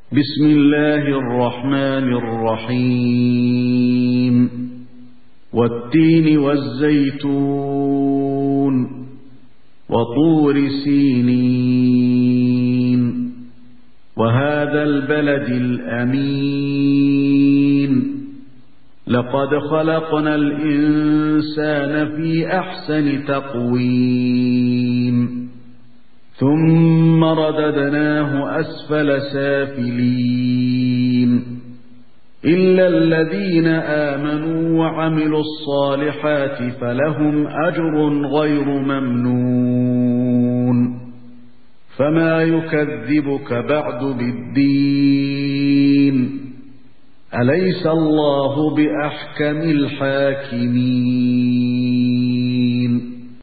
بسم الله الرحمن الرحيم والتين والزيتون وطور سينين وهذا البلد الأمين لقد خلقنا الإنسان في أحسن تقويم ثم رددناه أسفل سافلين إلا الذين آمنوا وعملوا الصالحات فلهم أجر غير ممنون فما يكذبك بعد بالدين أليس الله بأحكم الحاكمين